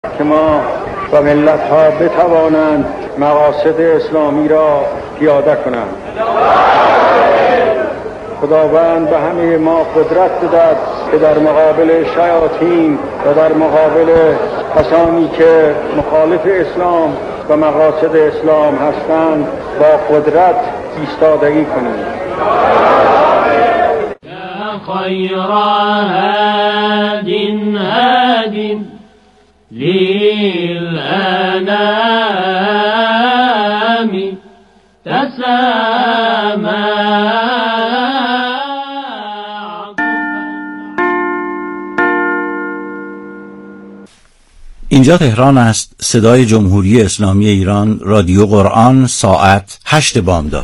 که ما و ملت‌ها بتوانند مقاصد اسلامی را پیاده کنند. خداوند به همه ما قدرت بدهد که در مقابل شیاطین و در مقابل کسانی که مخالف اسلام و مقاصد اسلام هستند با قدرت ایستادگی کنیم. خیر هاد هاد للأنام تسامى. اینجا تهران است. صدای جمهوری اسلامی ایران، رادیو قرآن، ساعت 8 بامداد.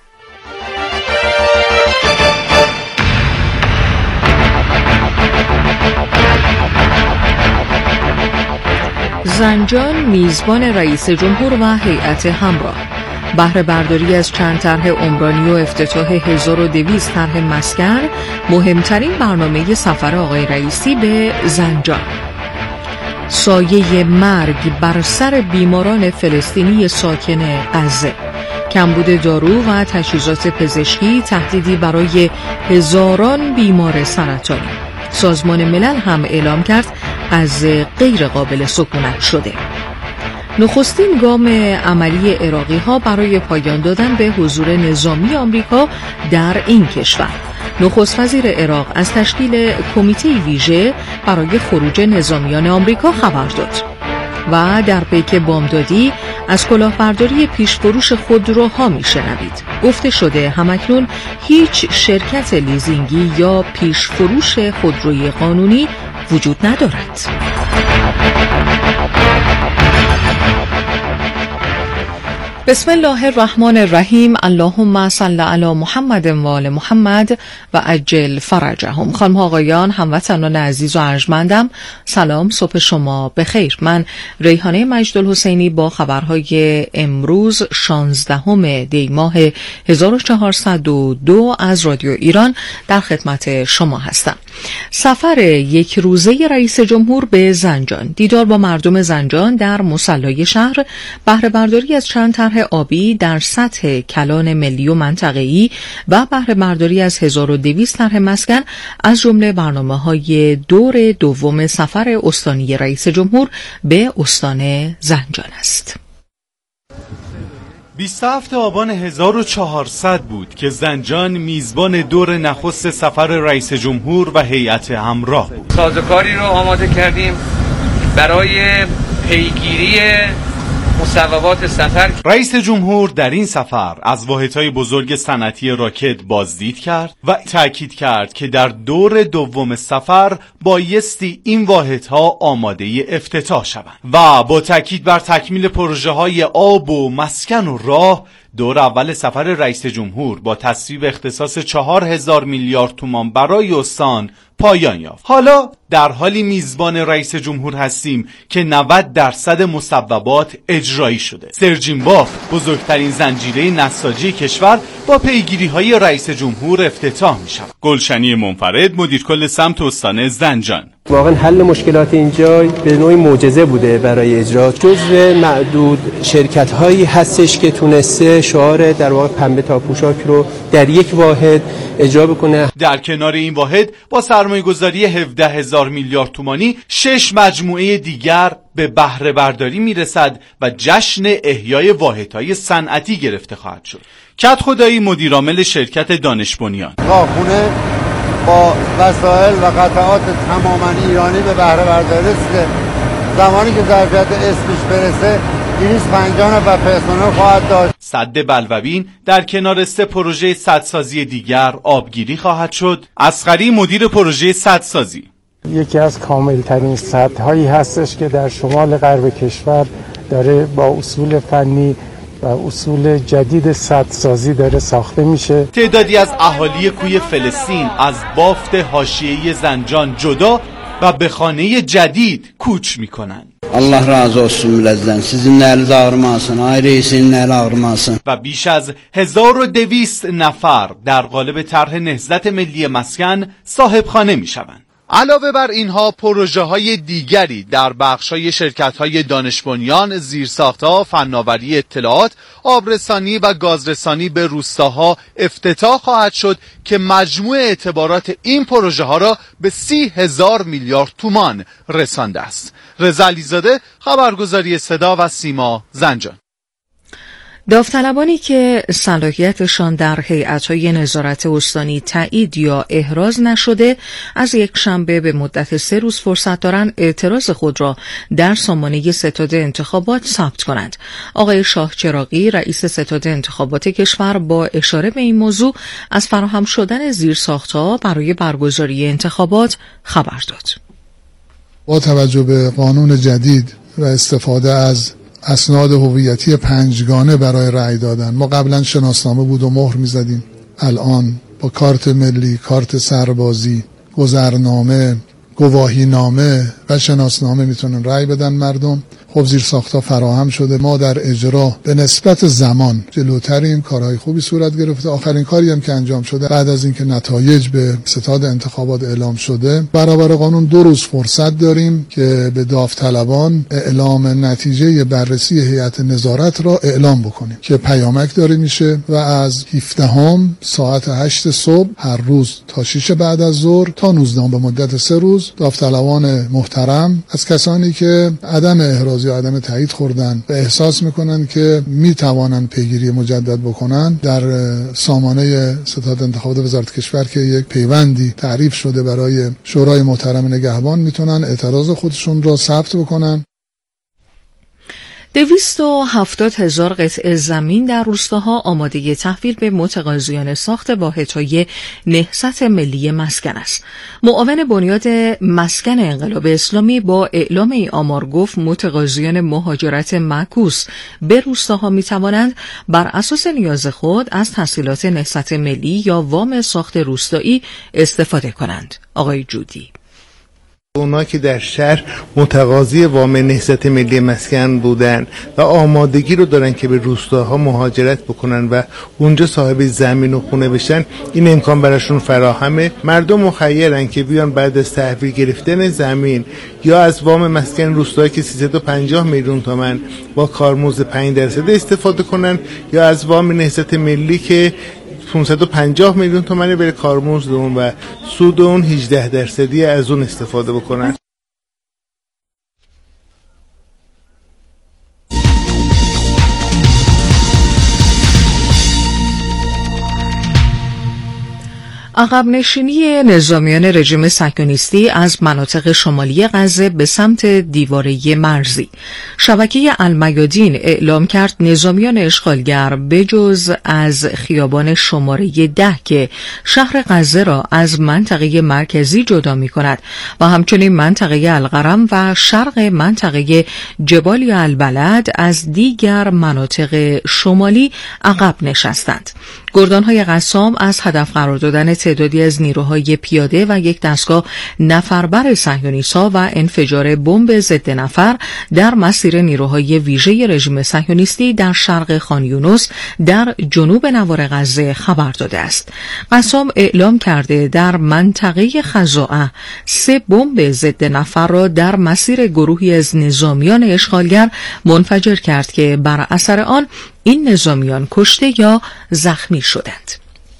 زنجان میزبان رئیس جمهور و هیئت همراه. بهره برداری از چند طرح عمرانی و افتتاح 1200 طرح مسکن مهمترین برنامه سفر آقای رئیسی به زنجان. سایه مرگ بر سر بیماران فلسطینی ساکن غزه. کمبود دارو و تجهیزات پزشکی تهدیدی برای هزاران بیمار سرطانی. سازمان ملل هم اعلام کرد غزه غیر قابل سکونت شده. نخستین گام عملی عراقی‌ها برای پایان دادن به حضور نظامی آمریکا در این کشور. نخست وزیر عراق از تشکیل کمیته ویژه برای خروج نظامیان آمریکا خبر داد. و در پیک بامدادی از کلاهبرداری پیشفروش خودروها میشنوید. گفته شده همکنون هیچ شرکت لیزینگی یا پیشفروش خودروی قانونی وجود ندارد. بسم الله الرحمن الرحیم. اللهم صل علی محمد و آل محمد و عجل فرجهم. خانم ها آقایان، هموطنان عزیز و ارجمندم، سلام، صبح شما بخیر. من ریحانه مجدالحسینی با خبرهای امروز 16 دی ماه 1402 از رادیو ایران در خدمت شما هستم. سفر یک روزه رئیس جمهور به زنجان، دیدار با مردم زنجان در مصلای شهر، بهره برداری از چند طرح آبی در سطح کلان ملی و منطقه‌ای و بهره برداری از 1200 طرح مسکن از جمله برنامه‌های دور دوم سفر استانی رئیس جمهور به استان زنجان است. 27 آبان 1400 بود که زنجان میزبان دور نخست سفر رئیس جمهور و هیئت همراه بود. سازوکاری رو آماده کردیم برای پیگیری مصوبات سفر. رئیس جمهور در این سفر از واحدهای بزرگ صنعتی راکت بازدید کرد و تأکید کرد که در دور دوم سفر بایستی این واحدها آماده افتتاح شوند و با تأکید بر تکمیل پروژه های آب و مسکن و راه، دور اول سفر رئیس جمهور با تصویب اختصاص 4000 میلیارد تومان برای استان پایان یافت. حالا در حالی میزبان رئیس جمهور هستیم که 90% مصوبات اجرایی شده. سرجینباف، بزرگترین زنجیره نساجی کشور، با پیگیری‌های رئیس جمهور افتتاح می‌شود. گلشنی منفرد، مدیر کل سمت استان زنجان: واقعا حل مشکلات اینجا به نوعی معجزه بوده برای اجرا. جزو معدود شرکت‌هایی هستش که تونسته شعار در واقع پنبه تا پوشاک رو در یک واحد اجرا بکنه. در کنار این واحد با سرمایه‌گذاری 17000 میلیارد تومانی 6 مجموعه دیگر به بهره برداری میرسد و جشن احیای واحدهای صنعتی گرفته خواهد شد. کدخدایی، مدیرعامل شرکت دانش بنیان: کارخونه با وسایل و قطعات تماما ایرانی به بهره برداری رسیده. زمانی که ظرفیت اسمش برسه 250 نفر پرسنل خواهد داشت. سد بلوبین در کنار 3 پروژه سدسازی دیگر آبگیری خواهد شد. اصغری، مدیر پروژه سدسازی: یکی از کاملترین سدهایی هستش که در شمال غرب کشور داره با اصول فنی و اصول جدید سدسازی داره ساخته میشه. تعدادی از اهالی کوی فلسطین از بافت حاشیه‌ای زنجان جدا و به خانه جدید کوچ میکنند. الله razı olsun millətdən. Sizin əliniz ağrımasın, ay reisin əli ağrımasın. و بیش از 1200 نفر در قالب طرح نهضت ملی مسکن صاحب خانه میشوند. علاوه بر اینها پروژه های دیگری در بخش های شرکت های دانش بنیان، زیرساخت‌ها، فناوری اطلاعات، آبرسانی و گازرسانی به روستاها افتتاح خواهد شد که مجموع اعتبارات این پروژه ها را به 30,000 میلیارد تومان رسانده است. رضا علیزاده، خبرگزاری صدا و سیما، زنجان. داوطلبانی که صلاحیتشان در هیئت‌های نظارت استانی تایید یا احراز نشده از یک شنبه به مدت 3 روز فرصت دارند اعتراض خود را در سامانه ستاد انتخابات ثبت کنند. آقای شاه چراغی رئیس ستاد انتخابات کشور با اشاره به این موضوع از فراهم شدن زیرساخت‌ها برای برگزاری انتخابات خبر داد. با توجه به قانون جدید و استفاده از اسناد هویتی 5گانه برای رأی دادن، ما قبلا شناسنامه بود و مهر می‌زدیم، الان با کارت ملی، کارت سربازی، گذرنامه، گواهینامه و شناسنامه میتونن رأی بدن مردم. خب زیرساخت‌ها فراهم شده، ما در اجرا به نسبت زمان جلوتریم، کارهای خوبی صورت گرفته. آخرین کاری هم که انجام شده بعد از اینکه نتایج به ستاد انتخابات اعلام شده، برابر قانون 2 روز فرصت داریم که به داوطلبان اعلام نتیجه بررسی هیئت نظارت را اعلام بکنیم که پیامک داره میشه و از 17 ساعت 8 صبح هر روز تا 6 بعد از ظهر تا 19 به مدت 3 روز داوطلبان محترم از کسانی که عدم احراز یا عدم تایید خوردن و احساس میکنن که میتوانن پیگیری مجدد بکنن، در سامانه ستاد انتخابات وزارت کشور که یک پیوندی تعریف شده برای شورای محترم نگهبان میتونن اعتراض خودشون را ثبت بکنن. 270,000 قطعه زمین در روستاها آماده تحویل به متقاضیان ساخت واحدهای نهضت ملی مسکن است. معاون بنیاد مسکن انقلاب اسلامی با اعلام این آمار گفت متقاضیان مهاجرت معکوس به روستاها می توانند بر اساس نیاز خود از تسهیلات نهضت ملی یا وام ساخت روستایی استفاده کنند. آقای جودی: اونا که در شهر متقاضی وام نهضت ملی مسکن بودن و آمادگی رو دارن که به روستاها مهاجرت بکنن و اونجا صاحب زمین و خونه بشن، این امکان براشون فراهمه. مردم مخیرن که بیان بعد از تحویل گرفتن زمین یا از وام مسکن روستاها که 350 میلیون تومان با کارمزد 5% استفاده کنن یا از وام نهضت ملی که 550 میلیون تومان بره کارمزد اون و سود اون 18% از اون استفاده بکنن. عقب نشینی نظامیان رژیم صهیونیستی از مناطق شمالی غزه به سمت دیواره مرزی. شبکه المیادین اعلام کرد نظامیان اشغالگر بجز از خیابان شماره 10 که شهر غزه را از منطقه مرکزی جدا می کند و همچنین منطقه القرم و شرق منطقه جبال البلد از دیگر مناطق شمالی عقب نشستند. گردانهای قسام از هدف قرار دادن تعدادی از نیروهای پیاده و یک دستگاه نفربر صهیونیست‌ها و انفجار بمب ضد نفر در مسیر نیروهای ویژه رژیم صهیونیستی در شرق خان یونس در جنوب نوار غزه خبر داده است. قسام اعلام کرده در منطقه خزاعه 3 بمب ضد نفر را در مسیر گروهی از نظامیان اشغالگر منفجر کرد که بر اثر آن این نظامیان کشته یا زخمی شدند.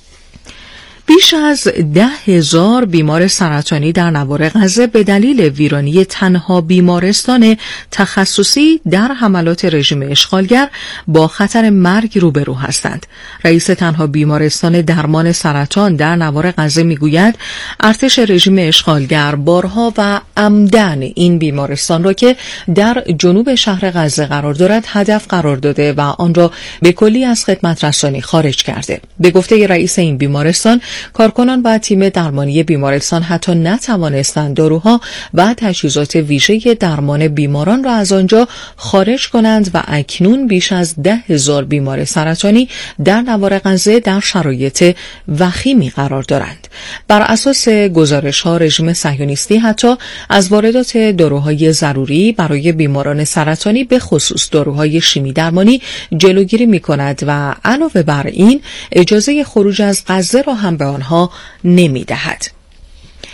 بیش از 10,000 بیمار سرطانی در نوار غزه به دلیل ویرانی تنها بیمارستان تخصصی در حملات رژیم اشغالگر با خطر مرگ روبرو هستند. رئیس تنها بیمارستان درمان سرطان در نوار غزه میگوید ارتش رژیم اشغالگر بارها و عمدن این بیمارستان را که در جنوب شهر غزه قرار دارد هدف قرار داده و آن را به کلی از خدمت رسانی خارج کرده. به گفته رئیس این بیمارستان، کارکنان و تیم درمانی بیمارستان حتی نتوانستند داروها و تجهیزات ویژه درمان بیماران را از آنجا خارج کنند و اکنون بیش از 10,000 بیمار سرطانی در نوار غزه در شرایط وخیمی قرار دارند. بر اساس گزارش‌ها رژیم صهیونیستی حتی از واردات داروهای ضروری برای بیماران سرطانی به خصوص داروهای شیمی درمانی جلوگیری می‌کند و علاوه بر این اجازه خروج از غزه را هم به آنها نمی‌دهد.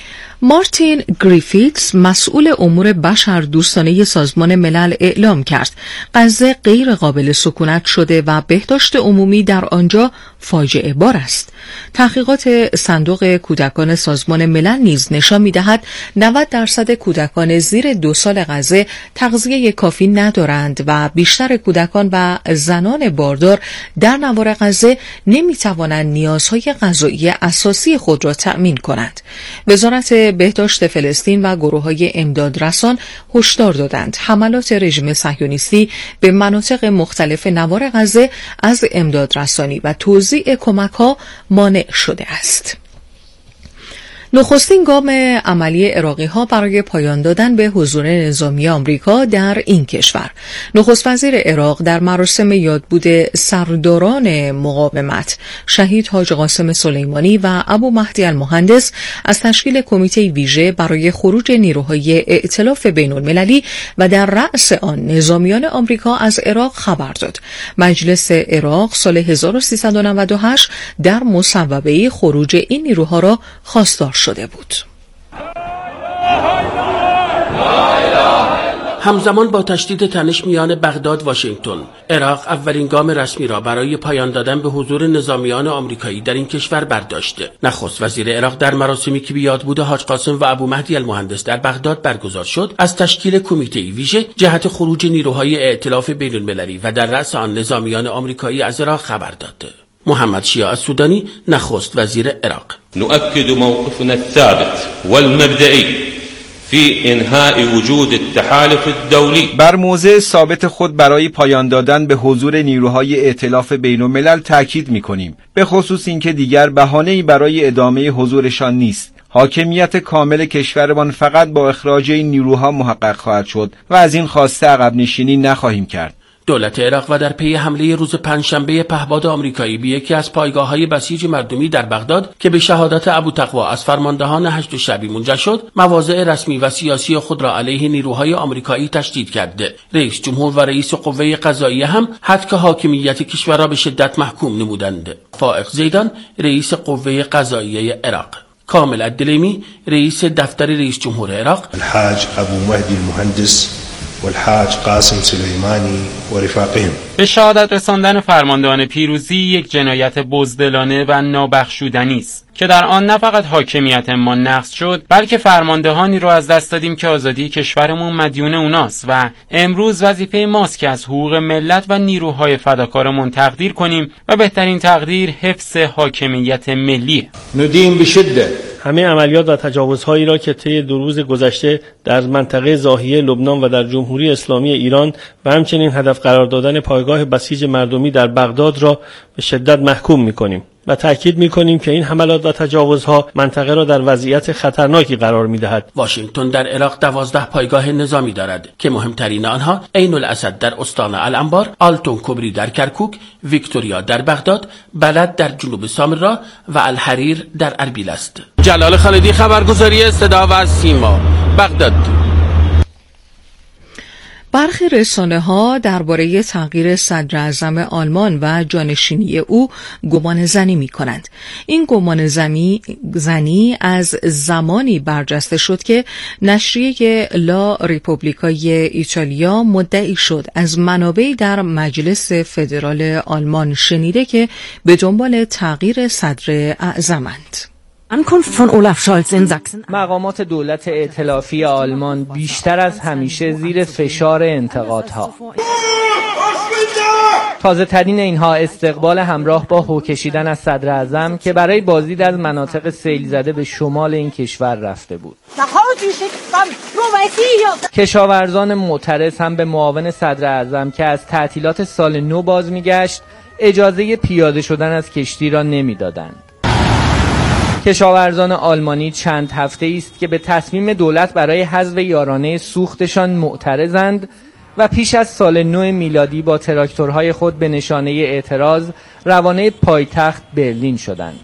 مارتین گریفیتس مسئول امور بشردوستانه سازمان ملل اعلام کرد غزه غیر قابل سکونت شده و بهداشت عمومی در آنجا فاجعه بار است. تحقیقات صندوق کودکان سازمان ملل نیز نشان می‌دهد 90% کودکان زیر 2 سال غزه تغذیه کافی ندارند و بیشتر کودکان و زنان باردار در نوار غزه نمی‌توانند نیازهای غذایی اساسی خود را تأمین کنند. وزارت بهداشت فلسطین و گروه‌های امدادرسان هشدار دادند حملات رژیم صهیونیستی به مناطق مختلف نوار غزه از امدادرسانی و توزیع کمک‌ها مانع شده است. نخستین گام عملی عراقی‌ها برای پایان دادن به حضور نظامی آمریکا در این کشور. نخست وزیر عراق در مراسم یادبود سرداران مقاومت شهید حاج قاسم سلیمانی و ابو مهدی المهندس از تشکیل کمیته ویژه برای خروج نیروهای ائتلاف بین‌المللی و در رأس آن نظامیان آمریکا از عراق خبر داد. مجلس عراق سال 1398 در مصوبه خروج این نیروها را خواستار شده بود. همزمان با تشدید تنش میان بغداد و واشنگتن، عراق اولین گام رسمی را برای پایان دادن به حضور نظامیان آمریکایی در این کشور برداشته. نخست وزیر عراق در مراسمی که به یادبود حاج قاسم و ابو مهدی المهندس در بغداد برگزار شد، از تشکیل کمیته ویژه جهت خروج نیروهای ائتلاف بین‌المللی و در رأس آن نظامیان آمریکایی از عراق خبر داد. محمد شیاع السودانی، نخست وزیر عراق: نؤكد موقفنا الثابت والمبدئي في انهاء وجود التحالف الدولي. بر موضع ثابت خود برای پایان دادن به حضور نیروهای ائتلاف بین‌الملل تاکید می‌کنیم، به خصوص اینکه دیگر بهانه‌ای برای ادامه حضورشان نیست. حاکمیت کامل کشورمان فقط با اخراج این نیروها محقق خواهد شد و از این خواسته عقب نشینی نخواهیم کرد. دولت عراق و در پی حمله روز پنجشنبه پهپاد آمریکایی به یکی از پایگاه‌های بسیج مردمی در بغداد که به شهادت ابوتقوا از فرماندهان هشت شبی منجر شد، مواضع رسمی و سیاسی خود را علیه نیروهای آمریکایی تشدید کرده. رئیس جمهور و رئیس قوه قضاییه هم حتی حاکمیت کشور را به شدت محکوم نمودند. فائق زیدان، رئیس قوه قضاییه عراق. کامل الدلیمی، رئیس دفتر رئیس جمهور عراق. الحاج ابو مهدی المهندس والحاج قاسم سلیمانی و رفاقهم. به شهادت رساندن فرماندهان پیروزی یک جنایت بزدلانه و نابخشودنی است که در آن نه فقط حاکمیت ما نقض شد، بلکه فرماندهانی رو از دست دادیم که آزادی کشورمون مدیون اوناست و امروز وظیفه ماست که از حقوق ملت و نیروهای فداکارمون تقدیر کنیم و بهترین تقدیر حفظ حاکمیت ملیه. ندیم بشده همه عملیات و تجاوزهایی را که طی 2 روز گذشته در منطقه ضاحیه لبنان و در جمهوری اسلامی ایران و همچنین هدف قرار دادن پایگاه بسیج مردمی در بغداد را به شدت محکوم می‌کنیم و تاکید می‌کنیم که این حملات و تجاوزها منطقه را در وضعیت خطرناکی قرار می‌دهد. واشنگتن در عراق 12 پایگاه نظامی دارد که مهمترین آنها عین الاسد در استان الانبار، آلتون کبری در کرکوک، ویکتوریا در بغداد، بلد در جنوب سامرا و الحریر در اربیل است. جلال خالدی، خبرگزاری صدا و سیما، بغداد. برخی رسانه‌ها درباره تغییر صدر اعظم آلمان و جانشینی او گمان زنی می‌کنند. این گمان زنی از زمانی برجسته شد که نشریه لا ریپوبلیکای ایتالیا مدعی شد از منابعی در مجلس فدرال آلمان شنیده که به دنبال تغییر صدر اعظمند. مقامات دولت ائتلافی آلمان بیشتر از همیشه زیر فشار انتقادها. تازه ترین اینها استقبال همراه با هو کشیدن از صدر اعظم که برای بازدید از مناطق سیل زده به شمال این کشور رفته بود. کشاورزان معترض هم به معاون صدر اعظم که از تعطیلات سال نو باز میگشت اجازه پیاده شدن از کشتی را نمیدادند. کشاورزان آلمانی چند هفته است که به تصمیم دولت برای حذف یارانه سوختشان معترضند و پیش از سال نو میلادی با تراکتورهای خود به نشانه اعتراض روانه پایتخت برلین شدند.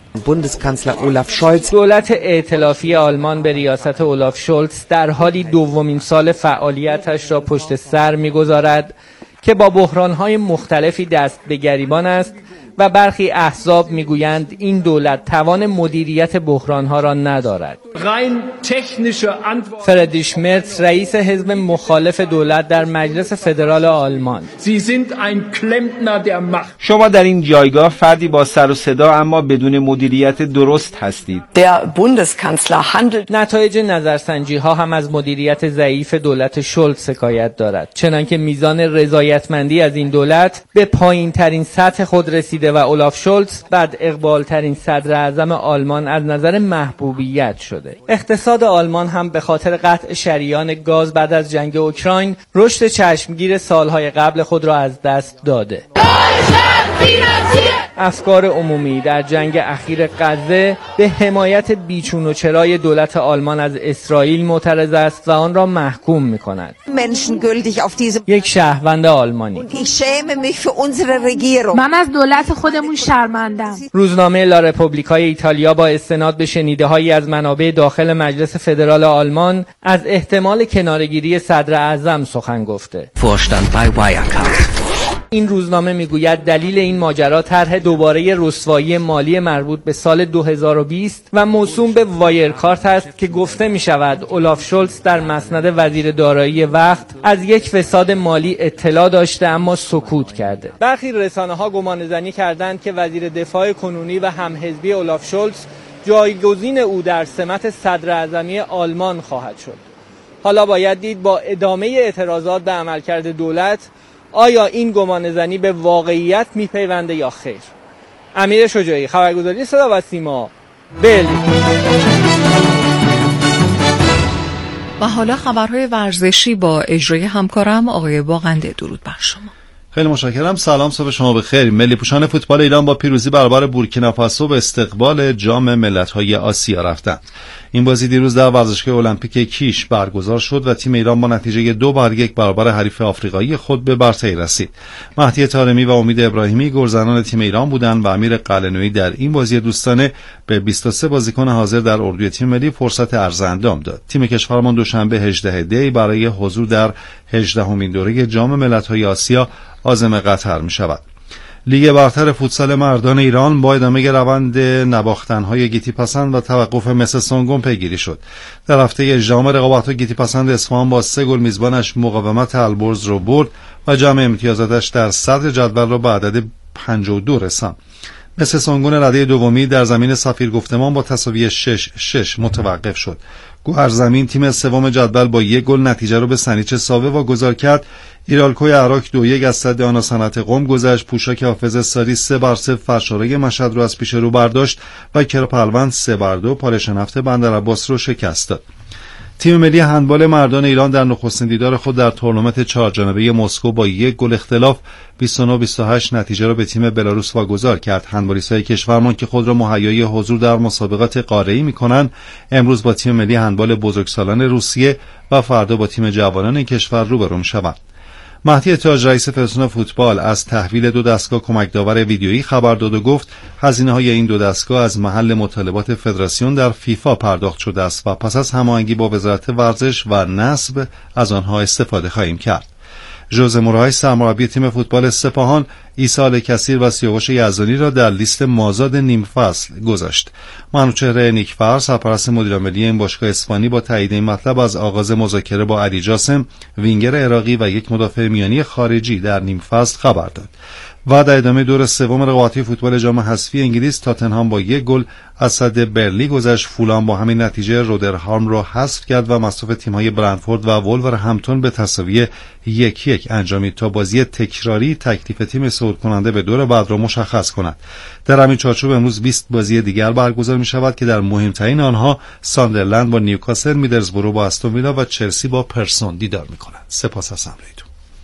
دولت ائتلافی آلمان به ریاست اولاف شولتز در حالی 2مین سال فعالیتش را پشت سر می‌گذارد که با بحران‌های مختلفی دست به گریبان است و برخی احزاب میگویند این دولت توان مدیریت بحرانها را ندارد. فردریش مرتز رئیس حزب مخالف دولت در مجلس فدرال آلمان: شما در این جایگاه فردی با سر و صدا اما بدون مدیریت درست هستید. نتایج نظرسنجی ها هم از مدیریت ضعیف دولت شولتز حکایت دارد، چنانکه میزان رضایتمندی از این دولت به پایین ترین سطح خود رسیده و اولاف شولتز بعد اقبال ترین صدر اعظم آلمان از نظر محبوبیت شده. اقتصاد آلمان هم به خاطر قطع شریان گاز بعد از جنگ اوکراین رشد چشمگیر سالهای قبل خود را از دست داده. افکار عمومی در جنگ اخیر غزه به حمایت بیچون و چرای دولت آلمان از اسرائیل معترض است و آن را محکوم می‌کند. یک شهروند آلمانی: من از دولت خودمون شرمندم. روزنامه لا رپوبلیکای ایتالیا با استناد به شنیده‌هایی از منابع داخل مجلس فدرال آلمان از احتمال کناره‌گیری صدر اعظم سخن گفته. این روزنامه میگوید دلیل این ماجرا طرح دوباره رسوایی مالی مربوط به سال 2020 و موسوم به وایرکارت است که گفته می شود اولاف شولتز در مسند وزیر دارایی وقت از یک فساد مالی اطلاع داشته اما سکوت کرده. برخی رسانه‌ها گمانه‌زنی کردند که وزیر دفاع کنونی و همحزبی اولاف شولتز جایگزین او در سمت صدر اعظمی آلمان خواهد شد. حالا باید دید با ادامه اعتراضات به عملکرد دولت آیا این گمانه‌زنی به واقعیت میپیونده یا خیر. امیر شجاعی، خبرگزاری صدا و سیما، برلین. و حالا خبرهای ورزشی با اجرای همکارم آقای باقنده. درود بر شما. خیلی متشکرم. سلام، صبح شما بخیر. ملی پوشان فوتبال ایران با پیروزی برابر بورکینافاسو به استقبال جام ملت‌های آسیا رفتند. این بازی دیروز در ورزشگاه المپیک کیش برگزار شد و تیم ایران با نتیجه 2-1 برابر حریف آفریقایی خود به برتری رسید. مهدی طارمی و امید ابراهیمی گلزنان تیم ایران بودند و امیر قلعه‌نویی در این بازی دوستانه به 23 بازیکن حاضر در اردوی تیم ملی فرصت عرض اندام داد. تیم کشورمان دوشنبه 18 دی برای حضور در 18مین دوره جام ملت‌های آسیا عازم قطر می‌شود. لیگ برتر فوتسال مردان ایران با ادامه روند نواختن‌های گیتی پسند و توقف مس سونگون پیگیری شد. در هفته 18 رقابت‌ها گیتی پسند اصفهان با 3 گل میزبانش مقاومت البرز رو برد و جمع امتیازاتش در صدر جدول را به عدد 52 رساند. مس سونگون رده دومی در زمین صفیر گفتمان با تساوی 6-6 متوقف شد. گوهرزمین تیم سوم جدول با 1 گل نتیجه را به سنیچ ساوه واگذار کرد. ایرالکوی عراق 2-1 از صد آنا صنعت قم گذشت. پوشاک حافظ ساری 3-0 فرشاره مشهد را از پیش رو برداشت و کرپلوند 3-2 پارش نفت بندرعباس را شکست داد. تیم ملی هندبال مردان ایران در نخستین دیدار خود در تورنمنت 4 جانبه مسکو با 1 گل اختلاف 29-28 نتیجه را به تیم بلاروس واگذار کرد. هندبالیست‌های کشورمان که خود را مهیای حضور در مسابقات قاره‌ای می‌کنند، امروز با تیم ملی هندبال بزرگسالان روسیه و فردا با تیم جوانان این کشور روبرو می‌شوند. مهدی تاج رئیس فدراسیون فوتبال از تحویل 2 دستگاه کمک داور ویدیویی خبر داد و گفت هزینه‌های این 2 دستگاه از محل مطالبات فدراسیون در فیفا پرداخت شده است و پس از هماهنگی با وزارت ورزش و نصب از آنها استفاده خواهیم کرد. ژوزه مورای سرمربی تیم فوتبال سپاهان عیسی الکثیر و سیاوش یزدانی را در لیست مازاد نیم فصل گذاشت. منوچهر نیکفر سرپرست مدیر عاملی این باشگاه اسپانی با تایید این مطلب از آغاز مذاکره با علی جاسم وینگر عراقی و یک مدافع میانی خارجی در نیم فصل خبر داد. و در ادامه دور سوم رقابت‌های فوتبال جام حذفی انگلیس تاتنهام با 1 گل از صد برلی گذشت. فولام با همین نتیجه رودرهام را حذف کرد و مصاف تیم‌های برنتفورد و وولورهمپتون به تساوی 1-1 انجامید تا بازی تکراری تکلیف تیم صعود کننده به دور بعد را مشخص کند. در همین چارچوب امروز 20 بازی دیگر برگزار می‌شود که در مهمترین آنها ساندرلند با نیوکاسل، میدلزبرو با استون ویلا و چلسی با پرسون دیدار می‌کنند. سپاس از همراهیتون.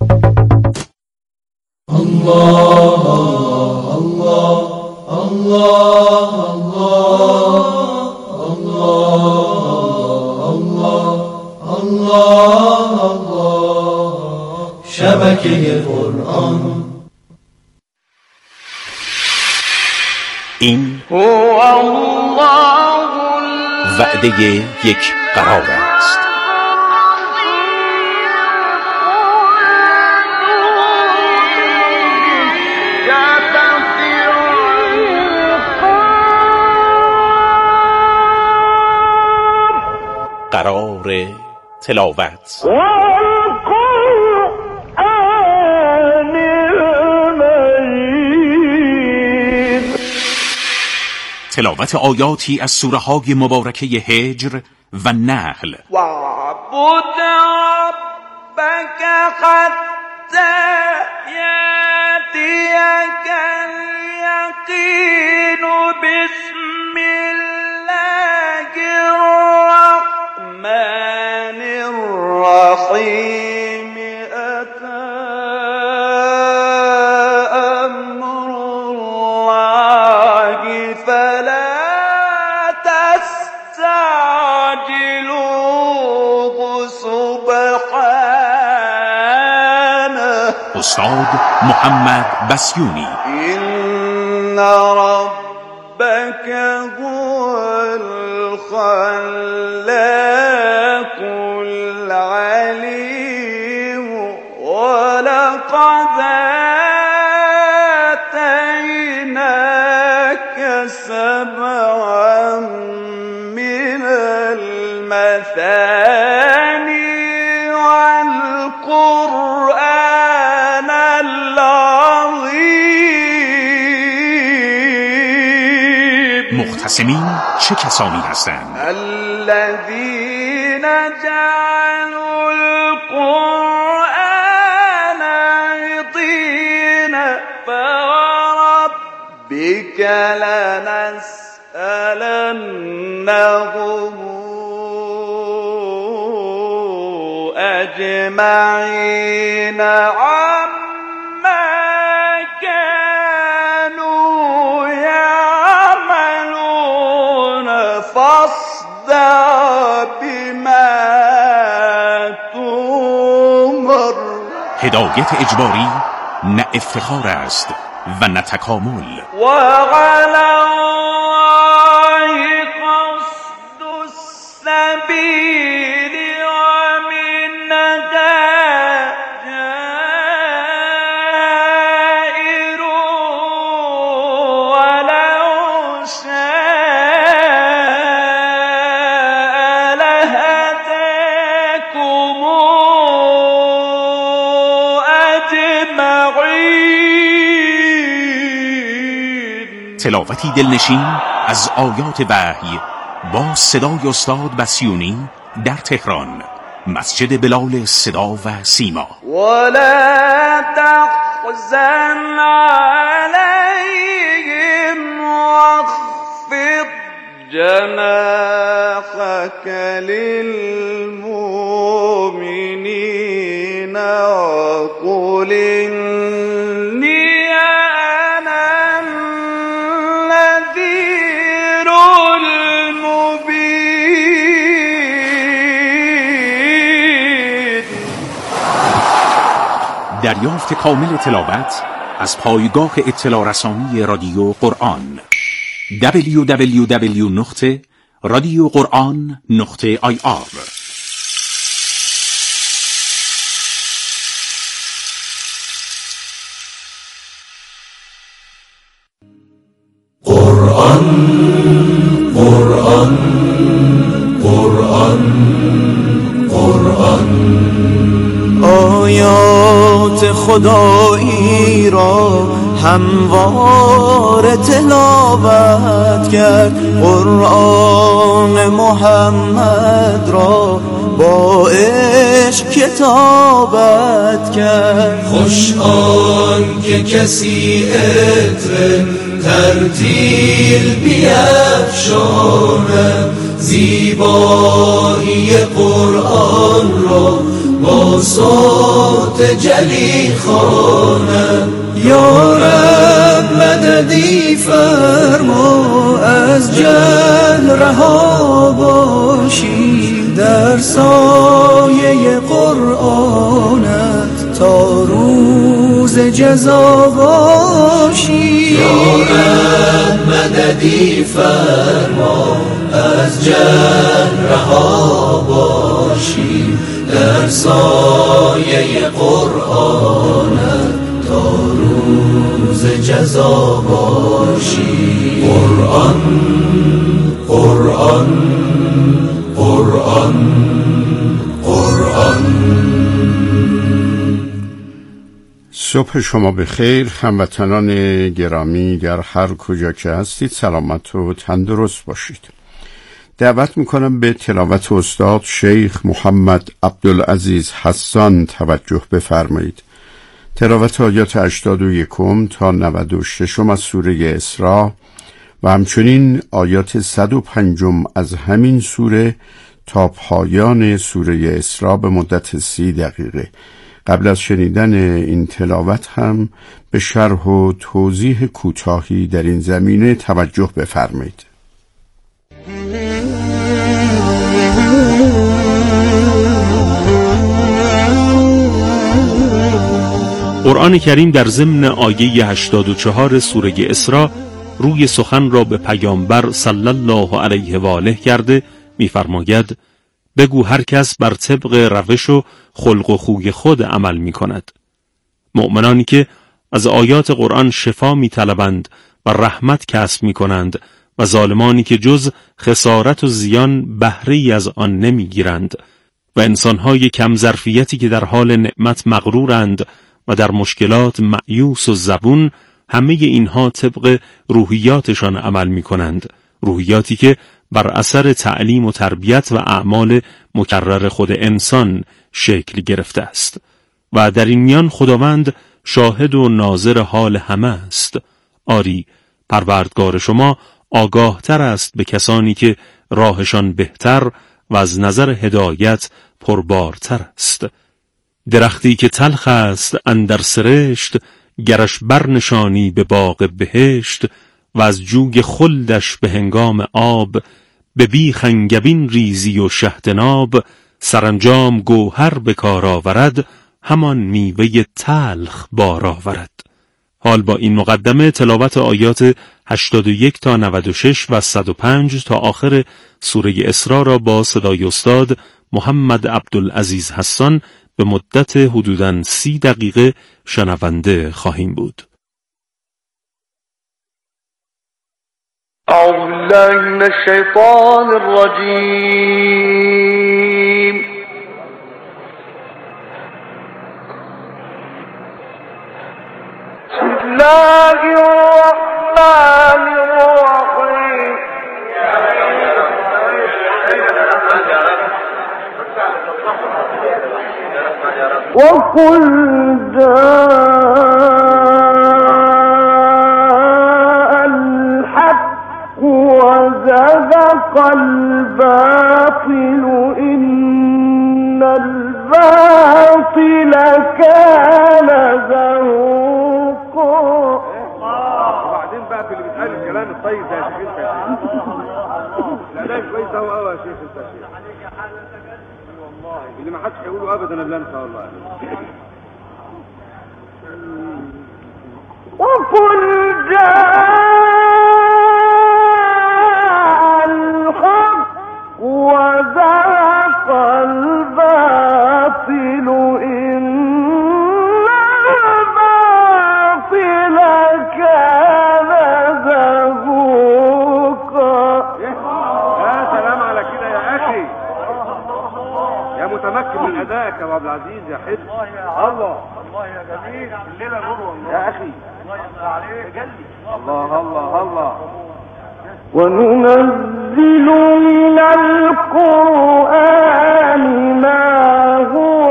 الله الله الله الله الله الله الله شبکه قرآن. این وعده یک قرار است. تلاوت. تلاوت آیاتی از سوره های مبارکه هجر و نحل. وَاعْبُدْ رَبَّكَ حَتَّى يَأْتِيَكَ الْيَقِينُ. بِسْمِ اللَّهِ الرَّحْمَنِ الرَّحِيمِ. أَتَى أَمْرُ اللَّهِ فَلَا تَسْتَعْجِلُوهُ سُبْحَانَهُ. استاد محمد بسیونی. إِنَّ رَبَّكَ هُوَ الْخَلَّاقُ الْعَلِيمُ. وَلَقَدْ آتَيْنَاكَ سَبْعًا مِنَ الْمَثَانِي وَالْقُرْآنَ الْعَظِيمِ. مختصمین چه کسانی هستند؟ الذين جعلوا القرآن عضين. فوربك لنسألنهم أجمعين عما كانوا يعملون. فاصدع بما تؤمر. هدایت اجباری نه افتخار است و نه تکامل. وعلى الله قصد السبيل ومنها جائر ولو شاء لهداكم أجمعين. تلاوتی دلنشین از آیات وحی با صدای استاد بسیونی در تهران، مسجد بلال صدا و سیما. ولا تحزن عليهم واخفض جناحك للمؤمنين وقل إني أنا النذير المبين. دریافت کامل تلاوت از پایگاه اطلاع رسانی رادیو قرآن www.radioquran.ir. قرآن قرآن قرآن قرآن. آیات خدایی را هموار تلاوت کرد. قرآن محمد را با عشق کتابت کرد. خوش آن که کسی عطر ترتیل بیفشاند. زیبایی قرآن را با صوت جلی خواند. یا رب مددی فرما از جهل رها باشیم. در سایه قرآنت تا روز جزا باشیم. یا رب مددی فرما از جهل رها باشیم. در سایه قرآنت تا روز جزا باشی. قرآن قرآن قرآن صبح شما بخیر هموطنان گرامی، در هر کجا که هستید سلامت و تندرست باشید. دعوت میکنم به تلاوت استاد شیخ محمد عبدالعزیز حسان توجه بفرمایید. تلاوت آیات 81 تا 96 از سوره اسراء و همچنین آیات 105 از همین سوره تا پایان سوره اسراء به مدت 30 دقیقه. قبل از شنیدن این تلاوت هم به شرح و توضیح کوتاهی در این زمینه توجه بفرمایید. قرآن کریم در ضمن آیه 84 سوره اسراء روی سخن را به پیامبر صلی الله علیه و آله کرده می‌فرماید: بگو هر کس بر طبق روش و خلق و خوی خود عمل می کند. مؤمنانی که از آیات قرآن شفا می طلبند و رحمت کسب می کنند و ظالمانی که جز خسارت و زیان بهره‌ای از آن نمی گیرند و انسانهای کم ظرفیتی که در حال نعمت مغرورند و در مشکلات مأیوس و زبون، همه اینها طبق روحیاتشان عمل می کنند، روحیاتی که بر اثر تعلیم و تربیت و اعمال مکرر خود انسان شکل گرفته است و در این میان خداوند شاهد و ناظر حال همه است. آری، پروردگار شما آگاه تر است به کسانی که راهشان بهتر و از نظر هدایت پربارتر است. درختی که تلخ است اندر سرشت، گرش برنشانی به باغ بهشت، و از جوی خلدش به هنگام آب، به بیخ انگبین ریزی و شهدناب، سرانجام گوهر به کار آورد، همان میوه تلخ بار آورد. حال با این مقدمه تلاوت آیات 81 تا 96 و 105 تا آخر سوره اسراء را با صدای استاد محمد عبدالعزیز حسان به مدت حدوداً 30 دقیقه شنونده خواهیم بود. أعوذ بالله من الشيطان الرجيم. بسم الله الرحمن الرحيم. وقل وزهق الباطل إن الباطل كان زهوقا. وبعدين بقى في اللي بيتقال الكلام الطيب ده يا شيخ لا ده كويس اهو قوي يا شيخ. انت شيخ والله اللي ما حدش هيقوله ابدا الا انت والله. وقل جاء وذاق الباطل إن الباطل كان زهوقا. يا سلام على كده يا أخي، يا متمكن من أدائك يا عبد العزيز يا حد. الله الله يا جميل الليلة نور والله يا أخي. الله يفتح عليك. الله الله الله. وننزل من القرآن ما هو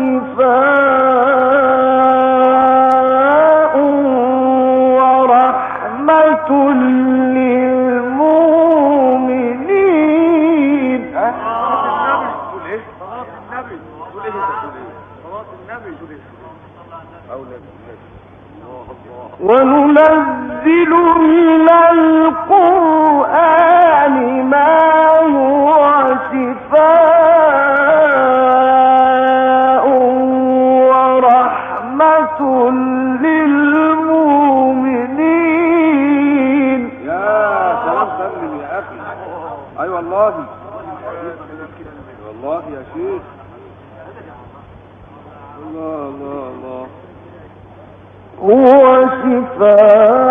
شفاء ورحمة للمؤمنين. وننزل من القرآن ما هو شفاء ورحمة للمؤمنين. يا سلام سلم يا أخي. أي والله والله يا شيخ. الله الله الله. هو شفاء